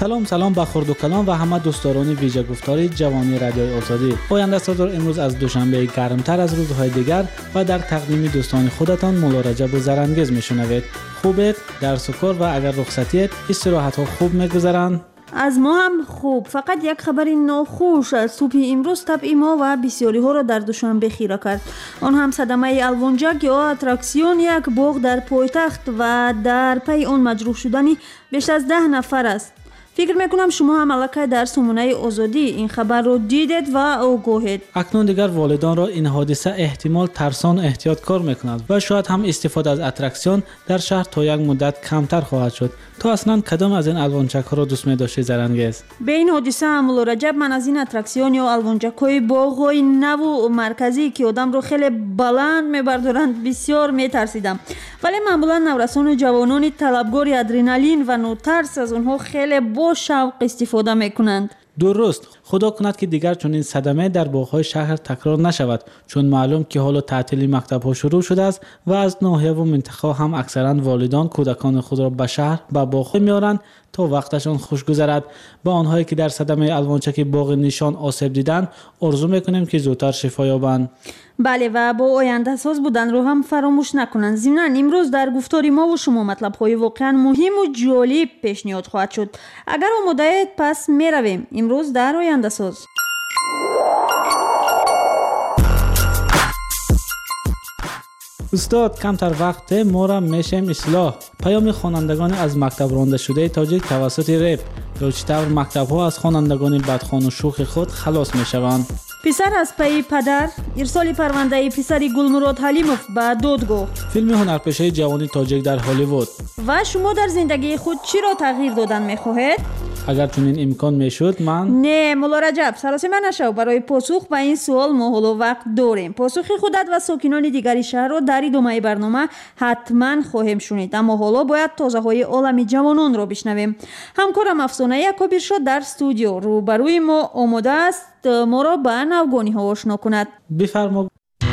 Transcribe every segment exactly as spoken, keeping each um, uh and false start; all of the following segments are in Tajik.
سلام سلام به خرد و کلام و همه دوستداران ویژه گفتاری جوانی رادیوی آزادی. پاینده سازور امروز از دوشنبه گرمتر از روزهای دیگر و در تقدیم دوستان خودتان مولا رجب و زرانگیز میشنوید. خوبید؟ درس و کار و اگر رخصتیت استراحت ها خوب میگذرند؟ از ما هم خوب. فقط یک خبر ناخوش از صبح امروز طبع ما و بسیاری ها را در دوشنبه خیره کرد. آن هم صدمه الوانجک یا اتراکسیون یک باغ در پایتخت و در پی آن مجروح شدنی بیش از ده نفر است. فکر میکنم شما هم علاقه در سمونه آزادی این خبر رو دیدید و آگاهید. اکنون دیگر والدان را این حادثه احتمال ترسان و احتیاطکار میکنند و شاید هم استفاده از اتراکسیون در شهر تا یک مدت کمتر خواهد شد. تو اصلا کدام از این الوانچک ها را دوست می‌داشتی زرانگیز؟ به این حادثه مولا رجب، من از این اتراکسیون یا الوانچک های باغ‌های نو و مرکزی که آدم رو خیلی بلند میبردارند بسیار میترسیدم. ولی معمولا نورسان و جوانان طلبگار ادرنالین و نوترس از اونها خیلی با شوق استفاده میکنند. درست. خدا کند که دیگر چون این صدمه در باغ‌های شهر تکرار نشود، چون معلوم که حالا تعطیلی مکتب‌ها شروع شده است و از ناحیه و منطقه هم اکثرا والدان کودکان خود را به شهر به باغ‌ها میارند تا وقتشان خوش گذرد. با آنهایی که در صدمه الوانچک باغ نشان آسیب دیدند آرزو میکنیم که زودتر شفا یابند. بله و با آینده ساز بودن رو هم فراموش نکنند. ضمناً امروز در گفتاری ما و شما مطلب‌های واقعا مهم و جالب پیشنهاد خواهد شد. اگر آماده‌اید پس میرویم امروز در آینده ساز. استاد کمتر وقت ما را میشیم اصلاح. پیام خوانندگان از مکتب رانده شده تاجیک توسط رپ یا چطور مکتب ها از خوانندگان بدخوان و شوخ خود خلاص میشوند. پسر از پی پدر ارسال پرونده پسری گلمراد حلیموف به دادگاه. فیلم هنرپیشه جوانی تاجیک در هالیوود. و شما در زندگی خود چی را تغییر دادن میخواهید؟ اگر چنین امکان میشد من نه مولا رجب سراسیمه نشو. برای پاسخ به این سوال ما حالا وقت داریم. پاسخ خودت و ساکنان دیگری شهر را در ادامه برنامه حتما خواهیم شنید، اما حالا باید تازه های عالم جوانان را بشنویم. همکارم افسانه یکابیر شد در استودیو روبروی ما آماده است ما را به نوگانی ها آشنا کند. بفرما.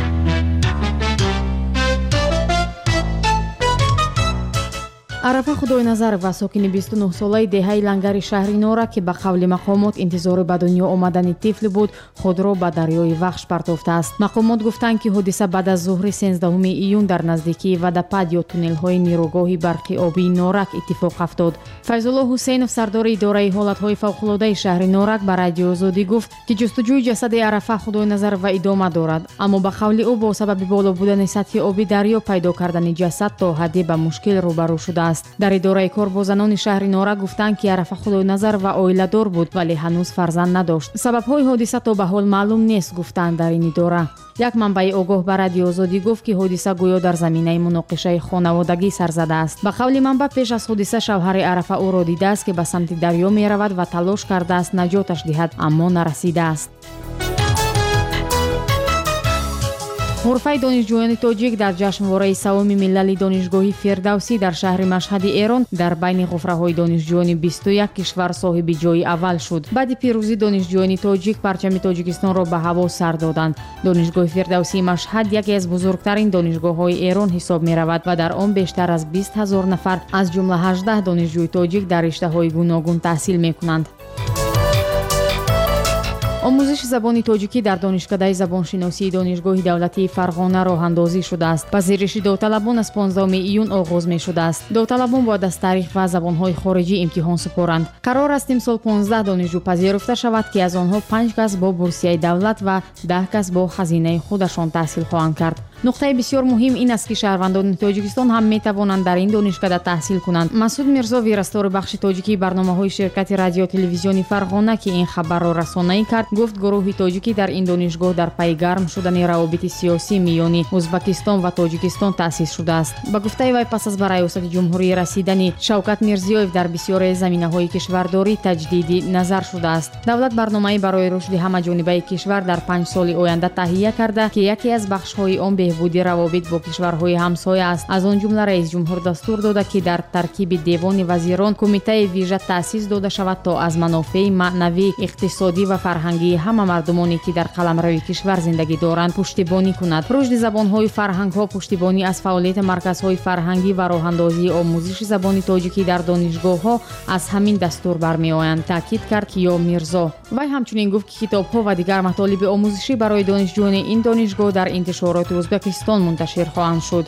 عرفه خدای نظر و ساکن بیست و نه ساله دهه لنگری شهری نورا که به قول مقامات انتظار به دنیا آمدن طفل بود خود را به دریای وخش پرتافته است. مقامات گفتند که حادثه بعد از ظهر سیزدهم ایون در نزدیکی ودپد یا تونل های نیروگاه برقی آبی نورک اتفاق افتاد. فیض الله حسینов سردار اداره حالت های فوق العاده شهر نورک به رادیو آزادی گفت که جستجوی جسد عرفه خدای نظر و ادامه دارد، اما به قول او با سبب بالا بودن سطح آبی دریا پیدا کردن جسد تا حدی به مشکل روبرو شده. در اداره کار با زنان شهر نورک گفتند که عرفه خدای نظر و عائله دار بود ولی هنوز فرزند نداشت. سبب های حادثه تا به حال معلوم نیست گفتند در این اداره. یک منبع آگاه به رادیو آزادی گفت که حادثه گویا در زمینه مناقشه خانوادگی سر زده است. به قول منبع پیش از حادثه شوهر عرفه او را دیده است که به سمت دریا می رود و تلاش کرده است نجاتش دهد اما نرسیده است. غرفه دانشجویان تاجیک در جشنواره سوم ملل دانشگاهی فردوسی در شهر مشهد ایران در بین غرفه‌های دانشجویان بیست و یک کشور صاحب جای اول شد. بعد پیروزی دانشجویان تاجیک پرچم تاجیکستان را به هوا سر دادند. دانشگاه فردوسی مشهد یکی از بزرگترین دانشگاه‌های ایران حساب می‌رود و در آن بیشتر از بیست هزار نفر از جمله هجده دانشجوی تاجیک در رشته‌های گوناگون تحصیل می‌کنند. آموزش زبان تاجیکی در دانشکده زبانشناسی دانشگاه دولتی فرغانه راه اندازی شده است. پذیرش داوطلبان از پانزدهم ایون آغاز می شده است. داوطلبان باید از تاریخ و زبانهای خارجی امتحان سپارند. قرار است امسال پانزده دانشجو پذیرفته شود که از آنها پنج کس با بورسیه دولت و ده کس با هزینه خودشان تحصیل خواهند کرد. نقطه بسیار مهم این است که شهروندان تاجیکستان هم می توانند در این دانشکده تحصیل کنند. مسعود میرزا ویراستار بخش تاجیکی برنامه‌های شرکت رادیو تلویزیونی فرغانه که این خبر را رسانه‌ای کرد گفت گروه تاجیکی در این دانشگاه در پی گرم شدن روابط سیاسی میان ازبکستان و تاجیکستان تأسیس شده است. با گفته وی پس از به ریاست جمهوری رسیدن شوکت میرزیویف در بسیار زمینه‌های کشورداری تجدید نظر شده است. دولت برنامه‌ای برای رشد همه‌جانبه کشور در پنج سال آینده تهیه کرده که یکی از بخش‌های آن به بهبودی روابط با کشورهای همسایه است. از آن جمله رئیس جمهور دستور داده که در ترکیب دیوان وزیران کمیته ویژه تأسیس داده شود تا از منافع معنوی، اقتصادی و فرهنگی همه مردمانی که در قلمروی کشور زندگی دارند پشتیبانی کند. رشد زبان‌های فرهنگ‌ها پشتیبانی از فعالیت مرکزهای فرهنگی و راه‌اندازی آموزش زبان تاجیکی در دانشگاه‌ها از همین دستور برمی‌آیند، تاکید کرد کیا میرزا. وی همچنین گفت که کتاب‌ها و دیگر مطالب آموزشی برای دانشجویان این دانشگاه در انتشارات ازبکستان منتشر خواهند شد.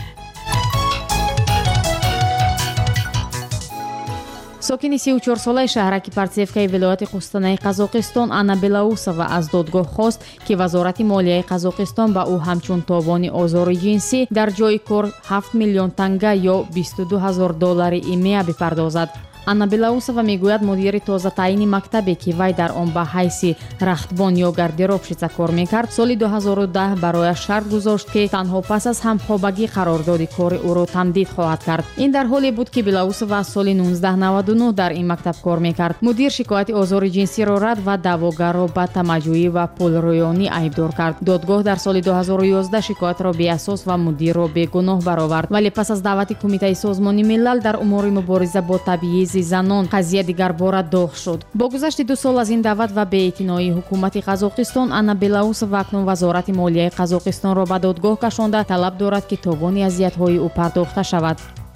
ساکن سی و چهار ساله شهرک پارتسیفکای ولایت قوستانای قزاقستان انا بلاوسова از دادگاه خواست که وزارت مالیه قزاقستان به او همچون تاوان آزار جنسی در جای کار هفت میلیون تنگه یا بیست و دو هزار دلار ایمه بپردازد. انا بلاوسова میگوید مدیر تازه تعیین مکتبی که وی در آن به حیث رختبان یا گاردروبشیچه کار میکرد سال دو هزار و ده برای شرط گذاشت که تنها پس از همخوابگی قرارداد کار او را تمدید خواهد کرد. این در حالی بود که بلاوسова از سال نوزده نود و نه در این مکتب کار میکرد. مدیر شکایت آزار جنسی را رد و دعواگر را به تمجیدی و پولرویانی ایبدار کرد. دادگاه در سال دو هزار و یازده شکایت را بی اساس و مدیر را بیگناه برآورد، ولی پس از دعوت کمیته سازمانی ملل در امور مبارزه با تبعیض زنان قضیه دیگر باره داغ شد. با گذشت دو سال از این دعوت و بی‌اعتنایی حکومت قزاقستان انا بلاوسова اکنون وزارت مالیه قزاقستان را به دادگاه کشانده طلب دارد که تاوان اذیت‌های او پرداخته شود.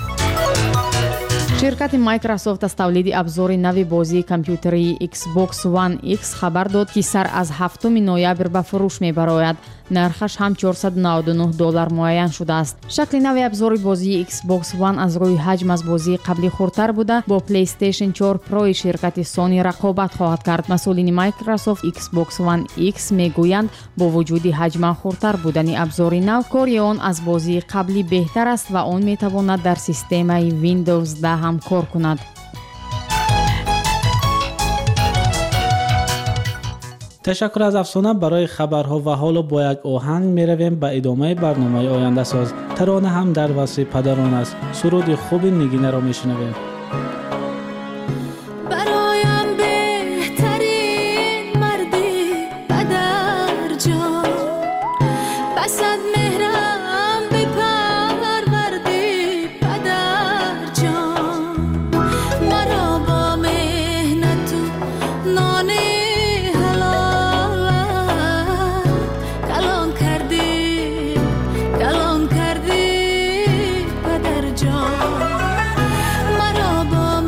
شرکت مایکروسافت از تولید ابزار نوی بازی کامپیوتری ایکس باکس وان ایکس خبر داد که سر از هفتم نوامبر به فروش میبراید. نرخش هم چهارصد و نود و نه دلار معین شده است. شکل نوی ابزار بازی ایکس باکس وان از روی حجم از بازی قبلی خردتر بوده. با پلی استیشن چهار پرو شرکت سونی رقابت خواهد کرد. مسئولین مایکروسافت ایکس باکس وان ایکس میگویند با وجود حجم خردتر بودن ابزار نو، کار آن از بازی قبلی بهتر است و آن میتواند در سیستم ویندوز ده هم کار کند. تشکر از افسانه برای خبرها و حالا با یک آهنگ می رویم به ادامه برنامه آینده ساز. ترانه هم در وصف پدران است. سرود خوب نگینه را می شنویم. برایم بهترین مردی پدر جان، بسد مهرم بپروردی پدر جان، مرا با مهنت و نان مرا با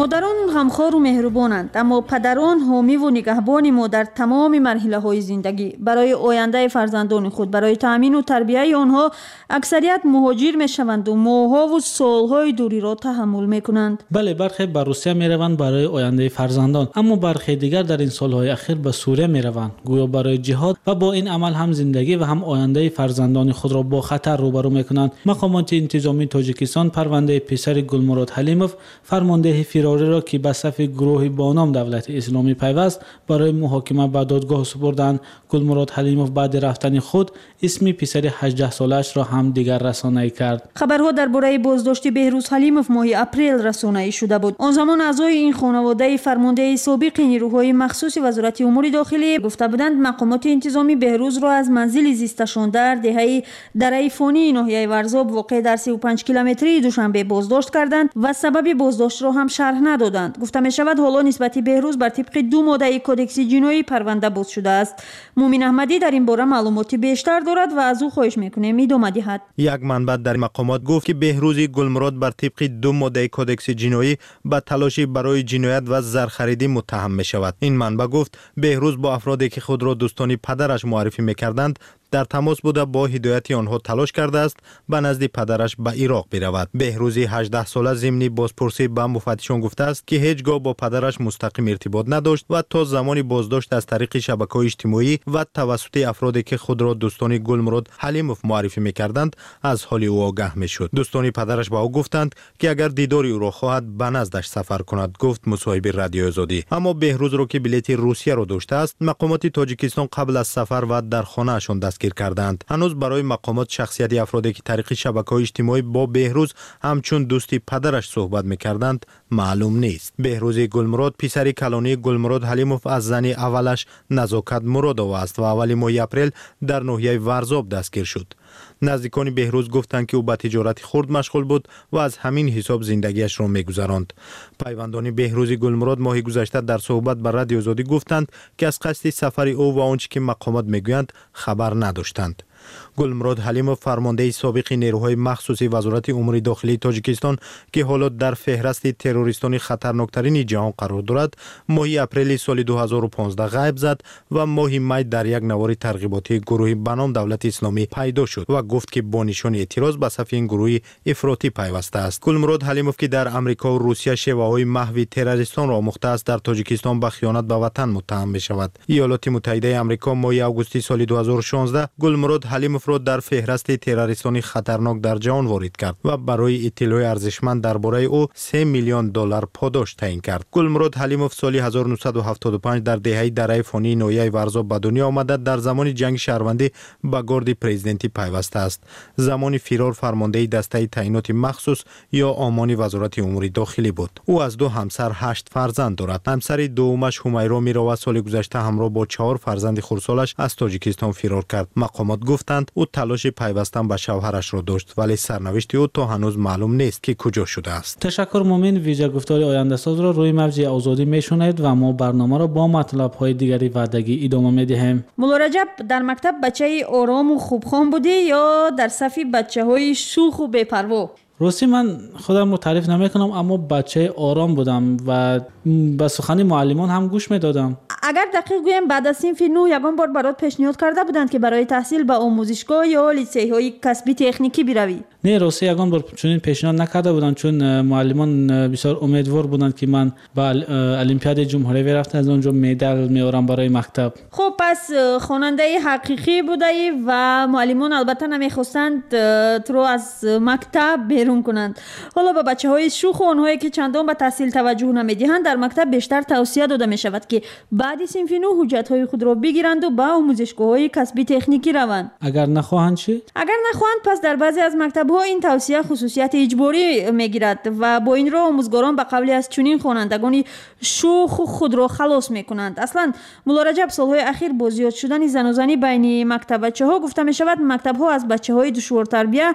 مادران غمخوار و مهربانند، اما پدران حامی و نگهبان ما در تمام مرحله‌های زندگی. برای آینده فرزندان خود، برای تأمین و تربیت آنها اکثریت مهاجر میشوند و ماه‌ها و سال‌های دوری را تحمل میکنند. بله، برخی به روسیه میروند برای آینده فرزندان، اما برخی دیگر در این سال‌های اخیر به سوریه میروند، گویا برای جهاد، و با این عمل هم زندگی و هم آینده فرزندان خود را با خطر روبرو میکنند. مقامات انتظامی تاجیکستان پرونده پسر گلمراد حلیموف، فرمانده فراری را که به صف گروه با نام دولت اسلامی پیوست برای محاکمه به دادگاه سپردند. گلمراد حلیموف بعد رفتن خود اسم پسر هجده سالش را هم دیگر رسانه‌ای کرد. خبرها درباره بازداشت بهروز حلیموف ماه اپریل رسانه‌ای شده بود. آن زمان اعضای این خانواده فرمانده سابق نیروهای مخصوص وزارت امور داخلی گفته بودند مقامات انتظامی بهروز را از منزل زیستشان در دهه دره فانی ناحیه ورزاب واقع در سی و پنج کیلومتری دوشنبه بازداشت کردند و سبب بازداشت را هم شرح ندادند. گفته می شود حالا نسبت بهروز بر طبق دو ماده کدکس جنایی پرونده باز شده است. مومن احمدی در این باره معلومات بیشتر دارد و از او خواهش میکنیم ادامه دهد. یک منبع در مقامات گفت که بهروز گلمراد بر طبق دو ماده کدکس جنایی به تلاشی برای جنایت و زرخریدی متهم می شود. این منبع گفت بهروز با افرادی که خود را دوستانی پدرش معرفی میکردند در تماس بوده، با هدایت آنها تلاش کرده است به نزد پدرش به عراق برود. بهروزی هجده ساله ضمن بازپرسی به مفتشان گفته است که هیچگاه با پدرش مستقیم ارتباط نداشت و تا زمانی بازداشت از طریق شبکه‌های اجتماعی و توسط افرادی که خود را دوستان گلمراد حلیموف معرفی میکردند از حال او آگاه میشد. دوستان پدرش به او گفتند که اگر دیداری او را خواهد به نزدش سفر کند، گفت مصاحبه رادیو آزادی. اما بهروز را که بلیط روسیه را داشته است، مقامات تاجیکستان قبل از سفر و در خانه‌شان دستگیر کردند. هنوز برای مقامات شخصیت افرادی که طریق شبکه‌های اجتماعی با بهروز همچون دوستی پدرش صحبت می‌کردند معلوم نیست. بهروز گلمراد پسر کلانی گلمراد حلیموف از زن اولش نزاکت مرادووا است و اول ماه اپریل در ناحیه ورزاب دستگیر شد. نزدیکان بهروز گفتند که او به تجارت خرد مشغول بود و از همین حساب زندگیش را می‌گذراند. پیوندان بهروز گلمراد ماه گذشته در صحبت با رادیو آزادی گفتند که از قصد سفر او و آنچه که مقامات میگویند خبر نداشتند. گلمراد حلیموف فرمانده سابق نیروهای مخصوصی وزارت امور داخلی تاجیکستان که حالا در فهرست تروریستان خطرناکترین جهان قرار دارد، ماه اپریل سال دو هزار و پانزده غیب زد و ماه می در یک نوار ترغیباتی گروهی به نام دولت اسلامی پیدا شد و گفت که با نشان اعتراض به صف این گروه افراطی پیوسته است. گلمراد حلیموف که در امریکا و روسیه شیوه‌های محو تروریستان را آموخته است، در تاجیکستان به خیانت به وطن متهم می شود. ایالات متحده آمریکا ماه آگوست سال دو هزار و شانزده گلمراد حلیموف را در فهرست تروریستانی خطرناک در جهان وارد کرد و برای اطلاع ارزشمند درباره او سه میلیون دلار پاداش تعیین کرد. گلمراد حلیموف سال هزار و نهصد و هفتاد و پنج در دهه دره فانی ناحیه ورزاب به دنیا آمده. در زمان جنگ شهروندی به گارد پرزیدنتی پیوسته است. زمان فرار فرمانده دسته تعیینات مخصوص یا آمانی وزارت امور داخلی بود. او از دو همسر هشت فرزند دارد. همسر دومش همیرا میروا سال گذشته همراه با چهار فرزند خردسالش از تاجیکستان فرار کرد. مقامات گفتند او تلاش پیوستن به شوهرش را داشت، ولی سرنوشت او تا هنوز معلوم نیست که کجا شده است. تشکر مومن. ویژه گفتار آینده ساز را روی موج آزادی میشنوید و ما برنامه را با مطلب های دیگری وعدگی ادامه میدهیم. مولا رجب، در مکتب بچه آرام و خوبخوان بودی یا در صف بچه های شوخ و بی‌پروا؟ راستی من خودم رو تعریف نمیکنم، اما بچه آرام بودم و به سخن معلمان هم گوش میدادم. اگر دقیق گویم بعد از صنف نه یگان بار برات پیشنهاد کرده بودند که برای تحصیل به آموزشگاه یا لیسه های کسبی تکنیکی بروی؟ نه، راستی یگان بار چنین پیشنهاد نکرده بودند، چون معلمان بسیار امیدوار بودند که من به المپیاد جمهوری رفتم، از اونجا مدال میارم برای مکتب. خب پس خواننده حقیقی بودی و معلمان البته نمیخواستند تو از مکتب بیرون کنند. حالا به بچه های شوخ و اونهایی که چندان به تحصیل توجه نمیدهند در مکتب بیشتر توصیه داده می شود که بعد صنف نه حجت های خود را بگیرند و به آموزشگاه های کسبی تکنیکی روند. اگر نخواهند چی؟ اگر نخواهند پس در بعضی از مکتب ها این توصیه خصوصیت اجباری میگیرد و با این را آموزگاران به قبل از چنین خوانندگان شوخ خود را خلاص میکنند. اصلا مولا رجب، سالهای اخیر با زیاد شدن زن و زنی بین مکتب بچه ها گفته می شود مکتب ها از بچه های دشوار تربیه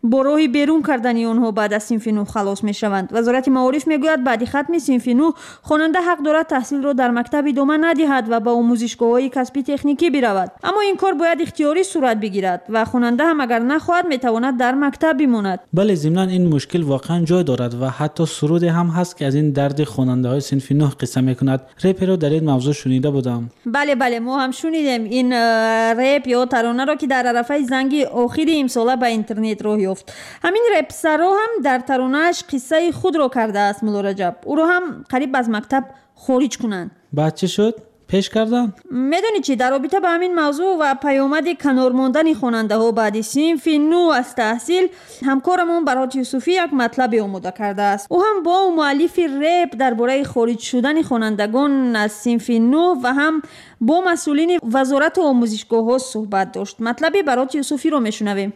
با راهی بیرون کردن آنها بعد از صنف نه خلاص میشوند. وزارت معارف میگوید بعد ختم صنف نه خواننده حق دارد تحصیل را در مکتب ادامه ندهد و به آموزشگاه‌های کسبی تکنیکی برود، اما این کار باید اختیاری صورت بگیرد و خواننده هم اگر نخواهد میتواند در مکتب بماند. بله، ضمناً این مشکل واقعا جای دارد و حتی سرود هم هست که از این درد خواننده های صنف نه قصه میکند. رپ رو در این موضوع شنیده بودم. بله بله ما هم شنیدیم این رپ یا ترانه را که در عرفه زنگ آخر امساله به اینترنت راه یافت. همین رپ سرا هم در ترانه‌اش قصه خود را کرده است. مولا رجب او را هم قریب از مکتب خارج کنند. بعد چه شد؟ پیش کردن؟ میدونی چی، در رابطه با همین موضوع و پیامد کنار ماندن خواننده ها بعد صنف نه از تحصیل، همکارمون برات یوسفی یک مطلب آماده کرده است. او هم با مؤلف رپ درباره خارج شدن خوانندگان از صنف نه و هم با مسئولین وزارت آموزشگاه ها صحبت داشت. مطلبی برات یوسفی رو میشنویم.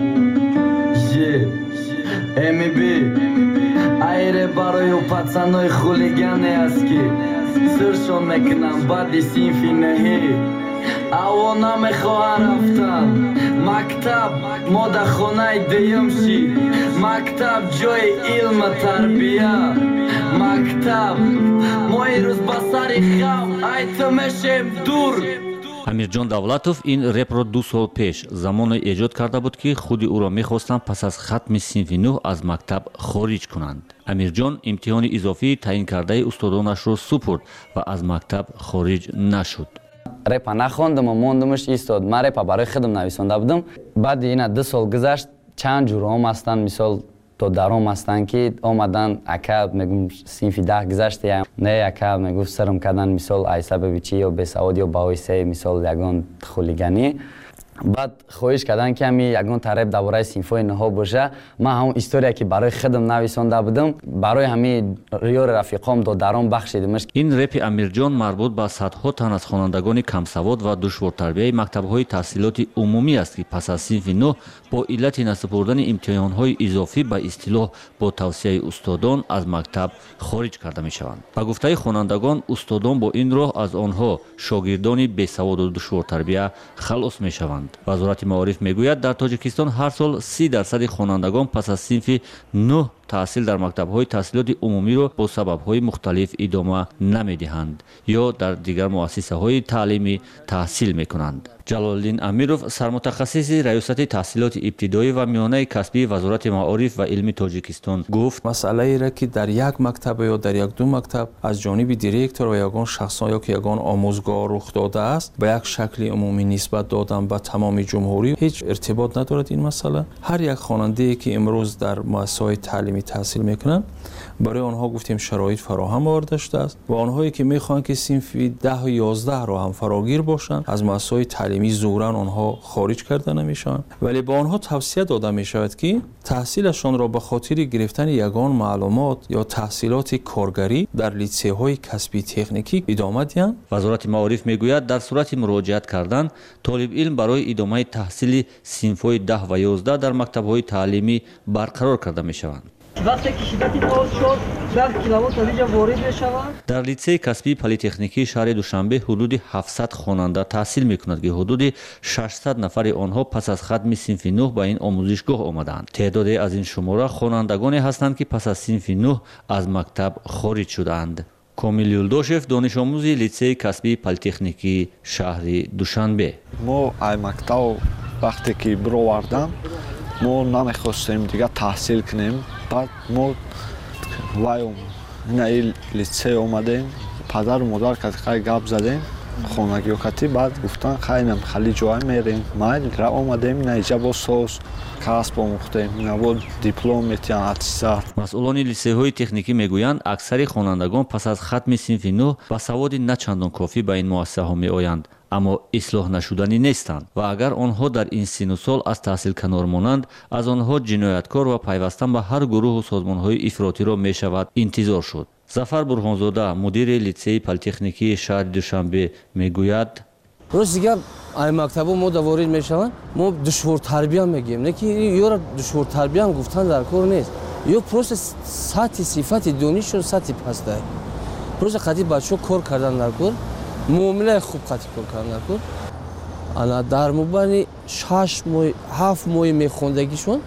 айре барои пацанои хулигане аст ки сиршон мекунам баъди синфи неҳӣ аво намехоҳам рафтан мактаб модахонаи дуюм ши мактаб ҷои илму тарбия мактаб мо ирӯз ба сари хам ай ту мешем дур. амирҷон давлатов ин репро ду сол пеш замоне эҷод карда буд ки худи ӯро мехостанд пас аз хатми синфи нӯҳ аз мактаб хориҷ кунанд. амирҷон имтиҳони изофии таъин кардаи устодонашро супурд ва аз мактаб хориҷ нашуд. репа нахондаму мондамаш истод. ман репа барои худам нависонда будам. баъди ина ду сол гузашт. чанд ҷуром ҳастанд, мисол то даром ҳастанд ки омадан ака мегум синфи даҳ гузаштия не ака мегуфт сирм кардан мисол ай сабаби чи ё бесавод ё баъоиси мисол ягон хулиганӣ. баъд хоҳиш кардан ки ҳами ягон тареб дар бораи синфҳои ниҳо боша. ман ҳамон история ки барои худам нависонда будам барои ҳами ёри рафиқом додаром бахшидимаш. ин репи амирҷон марбут ба садҳо тан аз хонандагони камсавод ва душвортарбияи мактабҳои таҳсилоти умумӣ аст ки пас аз синфи нӯҳ бо иллати насупурдани имтиҳонҳои изофӣ ба истилоҳ бо тавсияи устодон аз мактаб хориҷ карда мешаванд. ба гуфтаи хонандагон устодон бо ин роҳ аз онҳо шогирдони бесаводу душвортарбия халос мешаванд. вазорати маориф мегӯяд дар тоҷикистон ҳар сол си дарсади хонандагон пас аз синфи нӯҳ таҳсил дар мактабҳои таҳсилоти умумиро бо сабабҳои мухталиф идома намедиҳанд ё дар дигар муассисаҳои таълимӣ таҳсил мекунанд. ҷалолиддин амиров сармутахассиси раёсати таҳсилоти ибтидоӣ ва миёнаи касбии вазорати маориф ва илми тоҷикистон гуфт: масъалаеро ки дар як мактаб ё дар як ду мактаб аз ҷониби директор ва ягон шахсон ё ки ягон омӯзгоҳ рух додааст ба як шакли умумӣ нисбат додан ба тамоми ҷумҳурӣ ҳеҷ иртибот надорад. ин масъала ҳар як хонандае ки имрӯз дар муассисаҳои таълимӣ таҳсил мекунанд барои онҳо гуфтем шароит фароҳам оварда шудааст ва онҳое ки мехоҳанд ки синфи даҳу ёздаҳро ҳам фарогир бошанд аз муассисаҳои таълимӣ зӯран онҳо хориҷ карда намешаванд, вале ба онҳо тавсия дода мешавад ки таҳсилашонро ба хотири гирифтани ягон маълумот ё таҳсилоти коргарӣ дар литсейҳои касби техникӣ идома диҳанд. вазорати маориф мегӯяд дар сурати муроҷиат кардан толибилм барои идомаи таҳсили синфҳои даҳ ва ёздаҳ дар мактабҳои таълимӣ барқарор карда мешаванд. вақте ки шиддати боз шуд дар киловод надиҷа ворид мешавад. дар литсеи касбии политехникии шаҳри душанбе ҳудуди ҳафтсад хонанда таҳсил мекунад ки ҳудуди шашсад нафари онҳо пас аз хатми синфи нӯҳ ба ин омӯзишгоҳ омадаанд. теъдоде аз ин шумора хонандагоне ҳастанд ки пас аз синфи нӯҳ аз мактаб хориҷ шудаанд. комил юлдошев донишомӯзи литсеи касбии политехникии шаҳри душанбе: мо ай мактаб вақте ки бировардам мо намехостем дига таҳсил кунем. баъд мо вайом инаи литсей омадем, падару модар катиқай гап задем хонагиёкатӣ. баъд гуфтан хайнам хали ҷоя мерем. майл ра омадем ина иҷа бо соз касб омӯхтем, ина бо диплом метиҳан атистат. масъулони литсейҳои техникӣ мегӯянд аксари хонандагон пас аз хатми синфи нӯҳ ба саводи на чандон кофӣ ба ин муассисаҳо меоянд, аммо ислоҳ нашуданӣ нестанд ва агар онҳо дар ин сину сол аз таҳсил канор монанд, аз онҳо ҷинояткор ва пайвастан ба ҳар гурӯҳу созмонҳои ифротиро мешавад интизор шуд. зафар бурҳонзода мудири литсеи политехникии шаҳри душанбе мегӯяд: рости гап ай мактабо мо ворид мешаванд, мо душвортарбия мегӯем, не ки ёра душвортарбияам гуфтан дар кор нест. ё просто сатҳи сифати донишшон сатҳи пастае. просто қати бачаҳо кор кардан дар кор, муомилаи хуб қати кор кардан дар кор. ана дар мубайни шаш моҳ ҳафт моҳи мехондагишон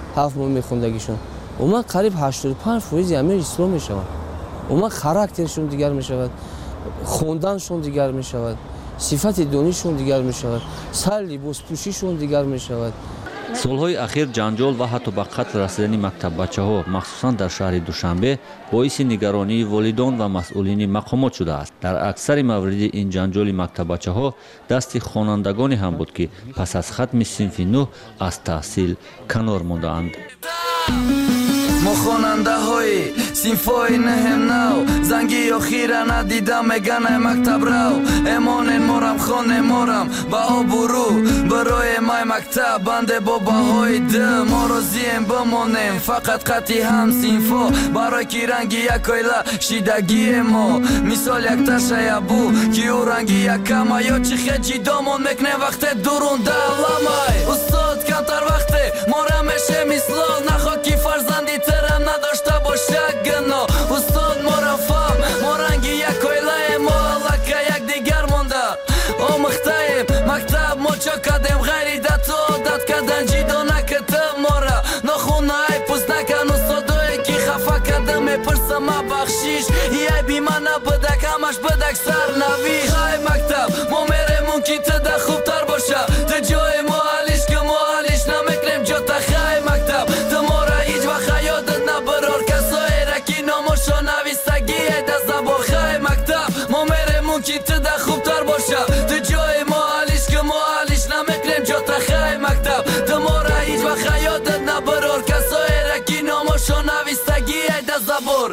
ҳафт моҳ мехондагишон уман қариб ҳаштод и панҷ фоизи ҳамаи исло мешавад. уман характершон дигар мешавад, хонданшон дигар мешавад, сифати донишон дигар мешавад, сар либоспӯшишон дигар мешавад. солҳои ахир ҷанҷол ва ҳатто ба қатл расидани мактаббачаҳо махсусан дар шаҳри душанбе боиси нигаронии волидон ва масъулини мақомот шудааст. дар аксари мавриди ин ҷанҷоли мактаббачаҳо дасти хонандагоне ҳам буд ки пас аз хатми синфи нӯҳ аз таҳсил канор мондаанд. мо хонандаҳои синфҳои наҳем нав занги охира надидам меганай мактаб рав эмонен морам хонем морам ба обурӯ барои май мактаб банде бо баҳои д мо розием бимонем фақат қатъи ҳам синфҳо барои ки ранги як оила шидагие мо мисол як ташая бу ки ӯ ранги якама ё чи хел ҷидомон мекунем вақте дурунда ламай устод камтар вақте мора меше мислол нахо ки фарзанди терам надошта боша гано устод мора фам мо ранги як оилаем мо лака якдигар монда омӯхтаем мактаб мо чо кардем ғайри дату одат кардан ҷидо накардам мора нохунай пӯст накан устодое ки хафа карда мепурсам ма бахшиш яй би ман набудак ҳамаш будак сарнавиш хай мактаб мо мерем мумкин туда хубтар боша ту ҷои муалиш ки муалиш намекунем ҷота хай мактаб ту мора ҳеҷ вақт ҳаёдат набарор касоера ки номошо навистагие да забор хай мактаб мо мерем мумкин туда хубтар боша ту ҷои муалиш ки муалиш намекунем ҷота хай мактаб ту мора ҳеҷ вақт ҳаёдат набарор касоера ки номошо навистагие да забор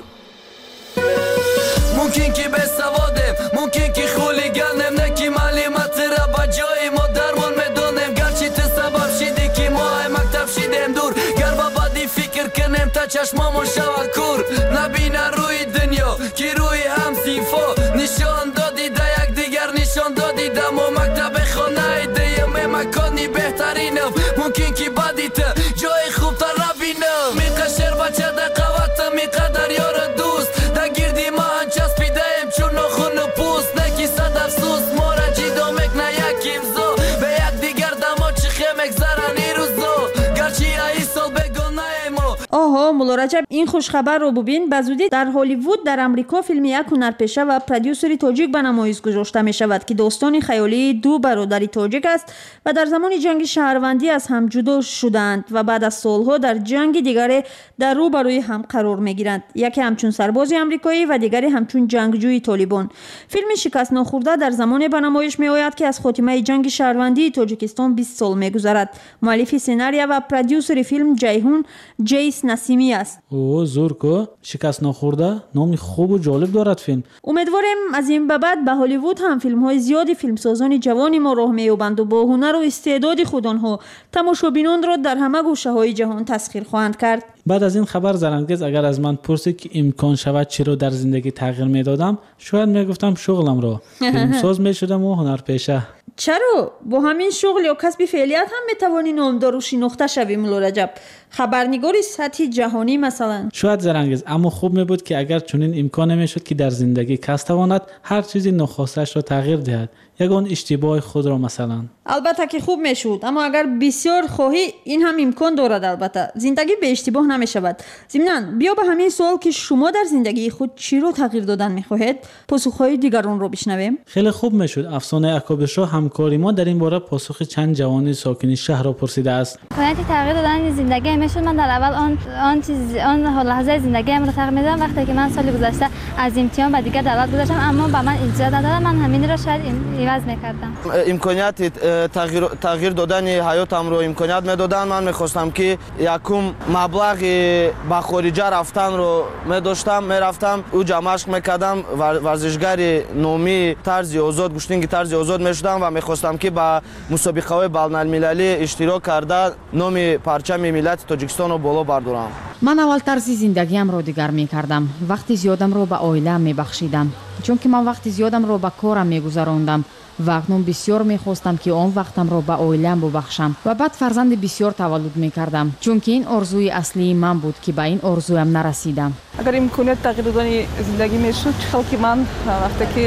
мумкин ки бесаводем мумкин ки хулиганем не ки маълиматира ба ҷои мо дармон медонем гарчи ту сабаб шиди ки мо ай мактаб шидем дур гар ба баъди фикр кунем та чашмомон шавад кур набина рӯи дунё ки рӯи ҳам синфҳо нишон доди да якдигар нишон доди да мо мактабе хонаи дуюме макони беҳтаринам мумкин ки баъди ту ҷои хубтар набинам миқашер бачада қавата миқадар ёра дӯст да гирди маҳан часпидаем чун нохуну пӯст не ки сад афсӯс мора ҷидо мекна як имзо бе якдигар дамо чи хе мегзарани рӯзо гарчи аи сол бегонаем мо оҳо мулло раҷаб ин хушхабарро бубин ба зудӣ дар ҳолливуд дар амрико филми як ҳунарпеша ва продюсери тоҷик ба намоиш гузошта мешавад ки достони хаёлии ду бародари тоҷик аст ва дар замони ҷанги шаҳрвандӣ аз ҳам ҷудо шудаанд ва баъд аз солҳо дар ҷанги дигаре дар рӯ ба рӯи ҳам қарор мегиранд яке ҳамчун сарбози амрикоӣ ва дигаре ҳамчун ҷангҷӯи толибон филми шикастнохӯрда дар замоне ба намоиш меояд ки аз хотимаи ҷанги шаҳрвандии тоҷикистон бист сол мегузарад муаллифи сценария ва продюсери филм ҷайҳун ҷейс насимӣ аст о зурко шикастнохӯрда номи хубу ҷолиб дорад филм умедворем аз ин ба баъд ба ҳолливуд ҳам филмҳои зиёди филмсозони ҷавони мо роҳ меёбанду бо ҳунару истеъдоди худ онҳо тамошобинонро дар ҳама гӯшаҳои ҷаҳон тасхир хоҳанд кард баъд аз ин хабар зарангез агар аз ман пурсед ки имкон шавад чиро дар зиндагӣ тағйир медодам шояд мегуфтам шуғламро филмсоз мешудаму ҳунарпеша чаро бо ҳамин шуғл ё касби феълият ҳам метавонӣ номдору шинохта шавӣ мулло раҷаб хабарнигори сатҳи ҷаҳонӣ масалан шояд зарангез аммо хуб мебуд ки агар чунин имконе мешуд ки дар зиндагӣ кас тавонад ҳар чизи нохостаашро тағйир диҳад ягон иштибоҳи худро масалан албатта ки хуб мешуд аммо агар бисёр хоҳӣ ин ҳам имкон дорад албатта зиндагӣ беиштибоҳ намешавад зимнан биё ба ҳамин суол ки шумо дар зиндагии худ чиро тағйир додан мехоҳед посухҳои дигаронро бишнавем хеле хуб мешуд афсонаи акобиршо ҳамкори мо дар ин бора посухи чанд ҷавони сокини шаҳрро пурсидааст باید تغییر دادن زندگی میشد من در اول آن آن چیز آن لحظه زندگیم رو تغییر میدم وقتی که من سالی گذشته از امتحان و دیگه دعوت گذاشتم اما با من اجازه ندادن من همین رو شاید عوض میکردم امکانیت تغییر تغییر دادن حیاتم رو امکانیت میدادن من میخواستم که یکم مبلغ به خارج رفتن رو میداشتم میرفتم او جمعش میکردم ورزشگر نومی طرز آزاد گوشتنگ طرز آزاد میشدم و میخواستم که با مسابقه های بین المللی اشتراک کرده номи парчами миллати тоҷикистонро боло бардорам ман аввал тарзи зиндагиамро дигар мекардам вақти зиёдамро ба оилаам мебахшидам чунки ман вақти зиёдамро ба корам мегузарондам ва акнун бисёр мехостам ки он вақтамро ба оилаам бубахшам ва баъд фарзанди бисёр таваллуд мекардам чунки ин орзуи аслии ман буд ки ба ин орзуям нарасидам агар имконият тағйир додани зиндагӣ мешуд чӣ хел ки ман вақте ки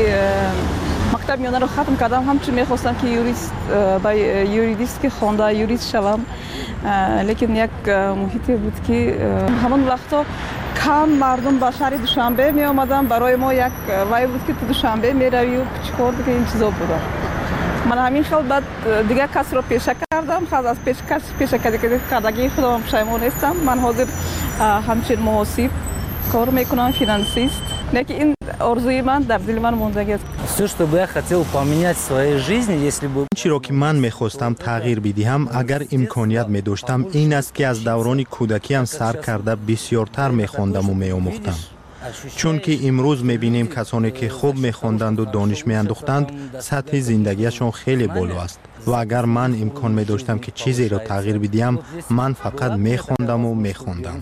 мактаби миёнаро хатм кардам ҳамчун мехостам ки юрист ба юристки хонда юрист шавам لیکن یک محیطی بود که همون وقتا کم مردم به شهر دوشنبه می آمدن. برای ما یک وای بود که تو دوشنبه می روی و چیکار دیگه این چیزا بود. من همین خیلی بعد دیگه کس رو پیشه کردم. خیلی از پیشکش پیشه کردگی خودم پشیمان نیستم. من حاضر همچین محاسب کار میکنم، فینانسیست. لیکن این آرزوی من در دل من موندگی است. Все, что бы я хотел поменять в своей жизни, если бы چیزی که من میخواستم تغییر بدهم اگر امکانیت می‌داشتم این است که از دوران کودکیم سر کرده بسیارتر می‌خواندم و می‌آموختم. چون که امروز می‌بینیم کسانی که خوب می‌خواندند و دانش می‌اندوختند سطح زندگیشان خیلی بالا است و اگر من امکان می‌داشتم که چیزی را تغییر بدهم من فقط می‌خواندم و می‌خواندم.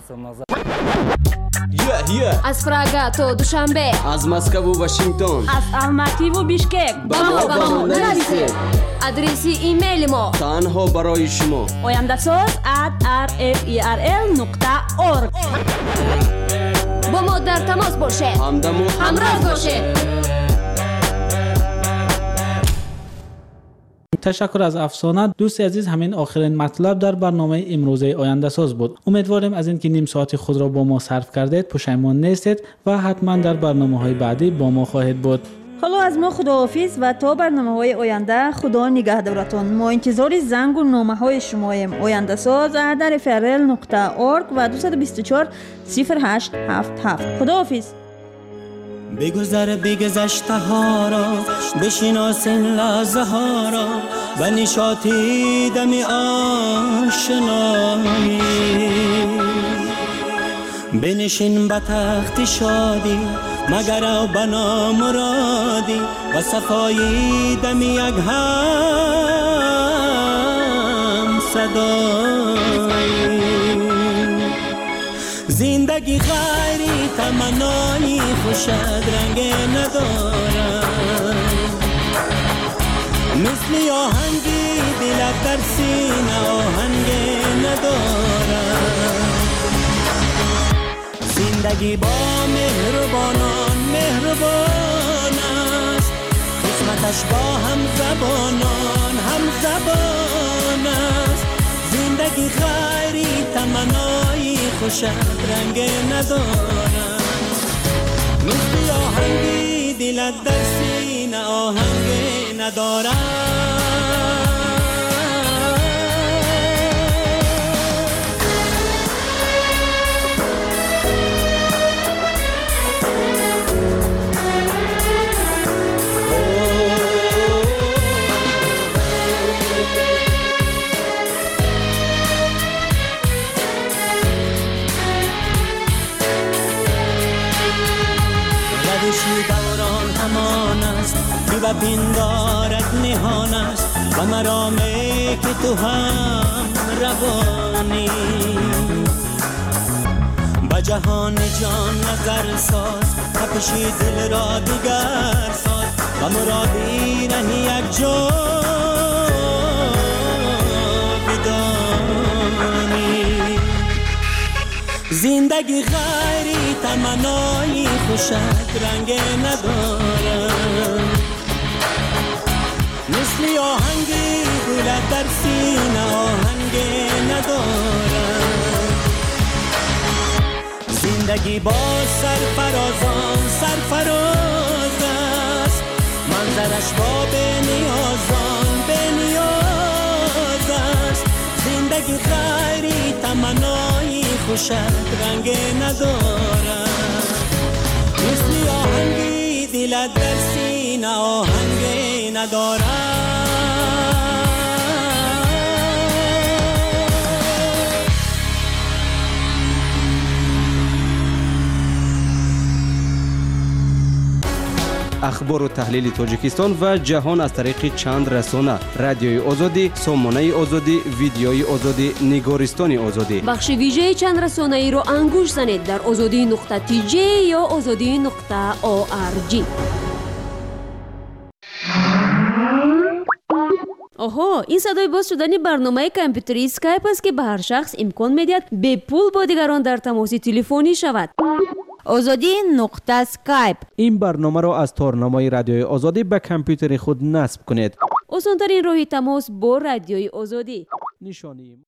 از پراگا تا دوشنبه، از مسکو و واشنگتن، از الماتی و بیشکک با ما با ما نویسید. آدرسی ایمیل ما تنها برای شما oyandasaz at r f e r l نقطه org. با ما در تماس باشه، همراه باشه. تشکر از افسانه. دوست عزیز، همین آخرین مطلب در برنامه امروزه آینده ساز بود. امیدواریم از اینکه نیم ساعت خود را با ما صرف کردید پشیمان نیستید و حتما در برنامه‌های بعدی با ما خواهید بود. حالا از ما خداحافظ و تا برنامه‌های آینده خدا نگهدارتان. ما انتظار زنگ و نامه‌های شماییم. آینده ساز at r f r l نقطه org و دو دو چهار صفر هشت هفت هفت. خداحافظ. بگذر بگذشته ها را بشناس این لحظه ها را و نشاطی دم آشنایی بنشین به تخت شادی مگر او بنا مرادی و صفایی دم یک هم صدایی زندگی غیری تمنایی خوشد رنگ ندارد مثل آهنگی دلت در سینه آهنگ ندارد زندگی با مهربانان مهربان است قسمتش با هم زبانان هم زبان است زندگی غیری تمنایی خوشت رنگ ندارد مثل آهنگی دلت در سینه آهنگ ندارد دوران همان است که و پندارد نهان است و مرامه که تو هم روانی با جهان جان نظر ساز تپشی دل را دیگر ساز و مرادی رهی یک جا بدانی زندگی غیری تمنایی خوشت رنگ ندارد مثل آهنگی دلت در سینه آهنگ ندارد زندگی با سرفرازان سرفراز است منظرش با بنیازان بنیاز است زندگی غیری تمنایی خوشت رنگ ندارد مثل آهنگی دلت در سینه آهنگ ندارد اخبار و تحلیل تاجیکستان و جهان از طریق چند رسانه رادیوی آزادی، سامانه آزادی، ویدیوی آزادی، نگارستان آزادی. بخش ویژه چند رسانه ای رو انگوش زنید در آزادی نقطه تی جی یا آزادی نقطه او آر جی. آها، این صدای باز شدن برنامه کامپیوتری اسکایپ است که به هر شخص امکان میدهد به پول با دیگران در تماس تلفنی شود. آزادی نقطه اسکایپ. این برنامه را از تارنمای رادیوی آزادی به کامپیوتر خود نصب کنید. آسان‌ترین راه تماس با رادیوی آزادی. نشانی